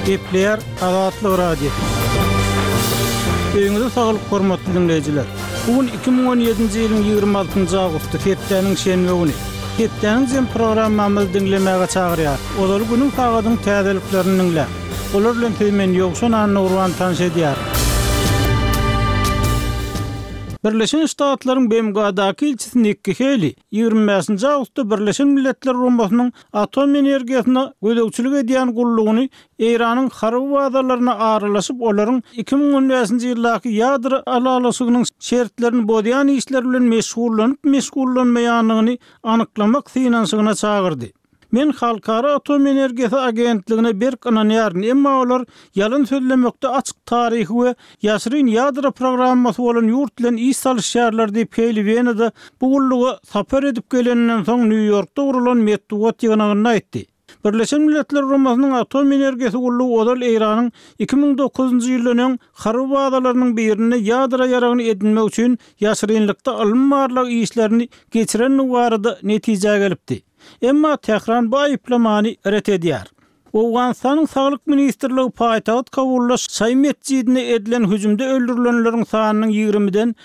Gepler Azatlyk Radio. Öňüňizde saglyk hormatly dinleýijiler. Bugün 2017-nji ýylyň 26-njy awgusty Hepdeniň şenbe güni. Hepdeniň programmamyzy dinlemäge çagyrýar. Olaly günüň tagadyň täzeliklerini dinle. Olar bilen temen ýokşan Nurwan tanış edýär. Birleşen Ştatlaryň BMG'däki ilçisi Nikki Haley 25-nji awgustda Birleşen Milletler Guramasynyň atom energiýasyna gödekçilik edýän gullugyny Iranyň harby wagdalaryna aralaşyp olaryň 2015-nji ýyldaky ýadro alalasynyň şertlerini bodýan işler bilen meşgullanmaýanlygyny anyklamak synansygyna çagyrdy. Men Halkara Atom Energiýasy Agentligine bir kananyaryn, emma olar ýalyn sözlemekde açyk taryhy we ýaşyryn ýadro programmasy bolan ýurt bilen iş salýşýarlar diýip Pennsylvania'da bu gullugy sapar edip gelenden soň New Yorkda gurulan medeniýet ýygynyny aýtdy. Birleşen Milletler Guramasynyň atom energiýasy gullugy odal Iranyň 2009-njy ýylynyň harby wagdalarynyň birine ýadro ýaragyny edinmek üçin ýaşyrynlykda alınmarlyk işlerini geçiren barada netije gelipdi. Emma Tehran bu aýplamany ret edýär. Awganistanyň Saglyk Ministrligi paýtagat Kabulda Şaý mescidine edilen hüjümde öldürilenleriň sanynyň 20-den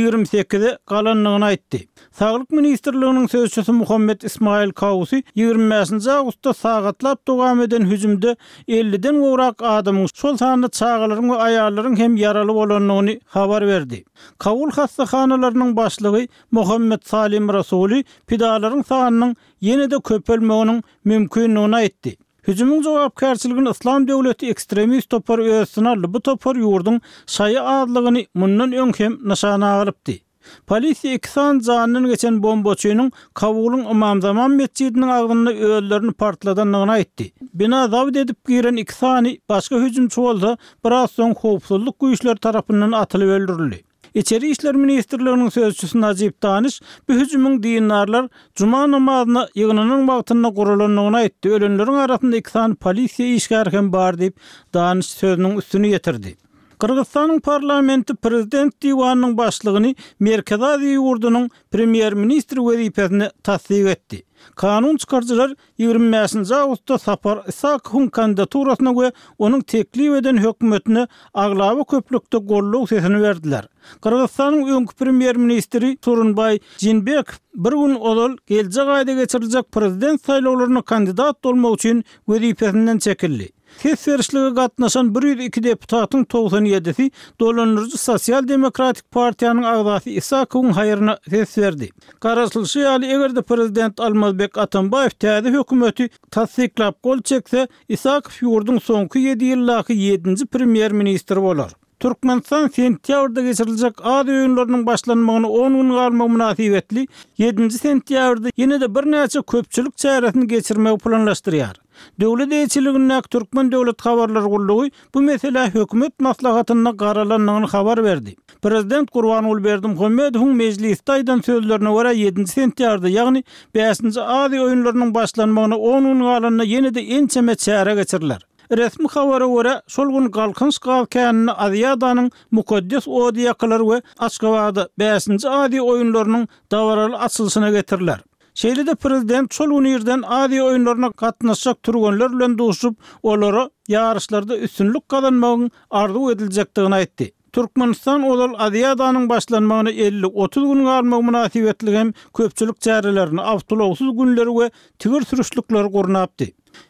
28-e galanlygyny aýtdy. Saglyk Ministrliginiň sözçüsü Muhammed Ismail Kawusy 25-nji awgustda sagatlap dowam eden hüjümde 50-den gowrak adamyň şol sanyny çagalaryň we aýallaryň hem ýaraly bolanlygyny habar berdi. Kabul hastahanalarynyň başlygy Muhammed Salim Rasuli pidalaryň sanynyň ýene-de köpelmeginiň mümkinligini aýtdy. Hüjümüň jogapkärçiligini İslam döwleti ekstremist topar öýsüne bu topar ýurdun Şaý adlygyny mundan öň hem nişana alypdy. Polisiýa 2 san janyny geçen bombaçynyň Kabulyň Imam Zaman mescidiniň agdyny öýlerini partladanlygyny aýtdy. Bina zabit edip giren 2 sany başga hüjümçi bolsa, biraz soň howpsuzlyk güýçleri tarapyndan atylyp öldürildi. İçeri İşler Ministrliginiň sözçüsü Najib Daniş bu hüjümüň dinarlar Cuma namazyna ýygynynyň wagtyna guralanlygyny aýtdy. Ölenleriň arasynda 2 san polisiýa işgär hem bar diýip Daniş sözüniň üstüni ýetirdi. Kırgızstanyň parlamenti prezident diwanynyň başlygyny Merkez Aziýa ýurdunyň premier ministri wezipesine tasdik etdi. Kanun çykarjylar 25-nji awgustda Sapar Isakowyň kandidaturasyna we onuň teklip eden hökümetine aglaby köplükde golluk sesini berdiler. Kırgızstanyň öňkü premier ministri Turunbay Jinbek bir gün odal geljek aýda geçiriljek prezident saýlawlaryna kandidat bolmak üçin wezipesinden çekildi. Ses verişlige gatnaşan 102 deputatyň 97-si dolanyrjy Sosial Demokratik Partiýanyň agzasy Isakowyň haýryna ses berdi. Garaşlyşy ýaly egerde prezident Almazbek Atambayew täze hökümeti tasdiklap gol çekse, Isakow ýurdun soňky 7 ýyldaky 7-nji premier ministri bolar. Türkmenistan sentýabrda geçiriljek Ady öýünläriniň başlanmagyna 10 gün galmak münasibetli 7-nji sentýabrda ýene-de bir näçe köpçülik çäresini geçirmek planlaşdyrýar. Döwlet eýçiliginiň Türkmen döwlet habarlary gullugy bu mesele hökümet maslahatyna garalanlygyny habar berdi. Prezident Gurbanuly Berdimuhammedowyň mejlisde aýdan sözlerine görä 7-nji sentýabrda, ýagny 5-nji Ady öýünläriniň başlanmagyna 10 gün galanyna ýene-de ençeme çäre geçirilýär. Resmi habara görä şol gün galkynç galkanyny Aziýadanyň mukaddes odiýaklary we Aşgabatda 5-nji Ady öýünläriniň dawaraly açylyşyna getirilýär. Şeýle-de prezident şol gün ýerden Ady öýünlärine gatnaşjak türgenler bilen duşup olara ýarışlarda üstünlük kazanmagyň arzu ediljekdigini aýtdy. Türkmenistan odal Aziýadanyň başlanmagyna 50-30 gün galmak münasibetli hem köpçülik çärelerini, awtolawsuz günleri we tigir sürüşlikleri gurnapdy.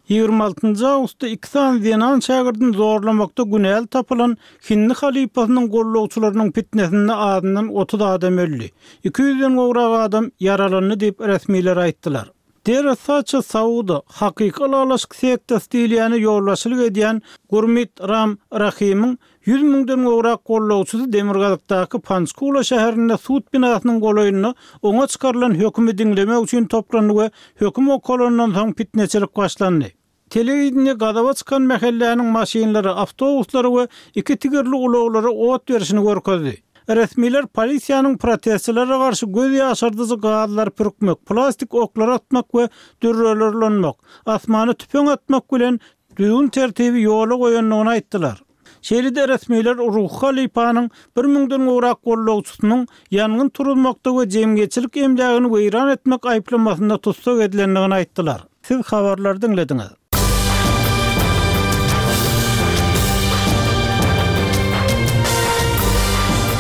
26-njy awgustda 2 san Zenan şagirdini zorlamakda günäl tapylan Hindi halipasynyň gollawçylarynyň fitnesinde adyndan 30 adam öldü. 200-den gowrak adam yaralandy diýip resmiler aýtdylar. Derasaça Sauda hakyky alalaşyk sektasy diýilýäni ýolbaşçylyk edýän Gurmit Ram Rahimyň 100 000-den gowrak gollawçysy Demirgazykdaky Panskula şäherinde sud binasynyň goloýuny oňa çykarylan hökümi dinlemek üçin toplandy we höküm okolundan soň fitneçilik başlandy. Telewiziýne gadaba çykan mähelläniň maşinlary, awtobuslary we 2 tigirli ulaglary ot berişini görkezdi. Resmiler polisiýanyň protestçilere garşy göz ýaşardyjy gaýlar pürkmek, plastik oklar atmak we dürrelerlenmek, asmany tüpeň atmak bilen düýün tertibi ýola goýanlygyny aýtdylar. Şeýle-de resmiler Ruh Halipanyň 1000-den gowrak gollawçysynyň ýangyn turulmakda we jemgyçilik emlägini weýran etmek aýplamasynda tutsak edilenligini aýtdylar. Siz habarlary dinlediňiz.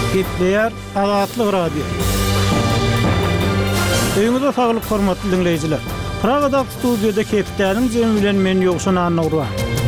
Gepleyer Azatlyk Radio. Öňüňizde saglyk hormatly dinleýijiler. Pragada studiýada Kepdäniň jemi bilen men ýokşan anagyrwa.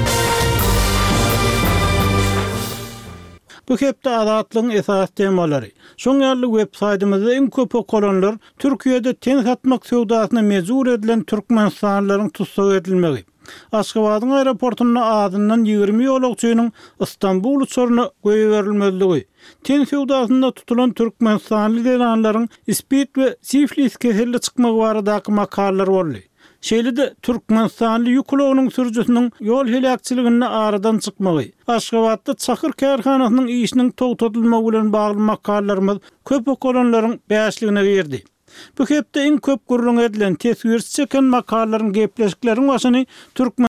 Bu hepde Azatlygyň esas temalary. Şoň ýaly websaytymyzda iň köp okulanlar Türkiýede ten satmak sowdasyna mezur edilen türkmenstanlaryň tutsak edilmegi. Aşgabatyň aeroportuna adyndan 20 ýolagçynyň Istanbul uçaryna goýuberilmezligi. Ten sowdasynda tutulan türkmenstanly delanlaryň ispit we siflis keseli çykmagy baradaky makallar boldy. Şeýle-de Türkmenstanly ýüklüğüniň sürjüsiniň ýol helakçylygyny aradan çykmagy. Aşgabatda çakyr kärhanasynyň işiniň togtatylmagy bilen bagly makallarymyz köp okulanlaryň bäşligine girdi. Bu hepde iň köp gurrun edilen tesvir çeken makallaryň gepleşikleriň başyny Türkmen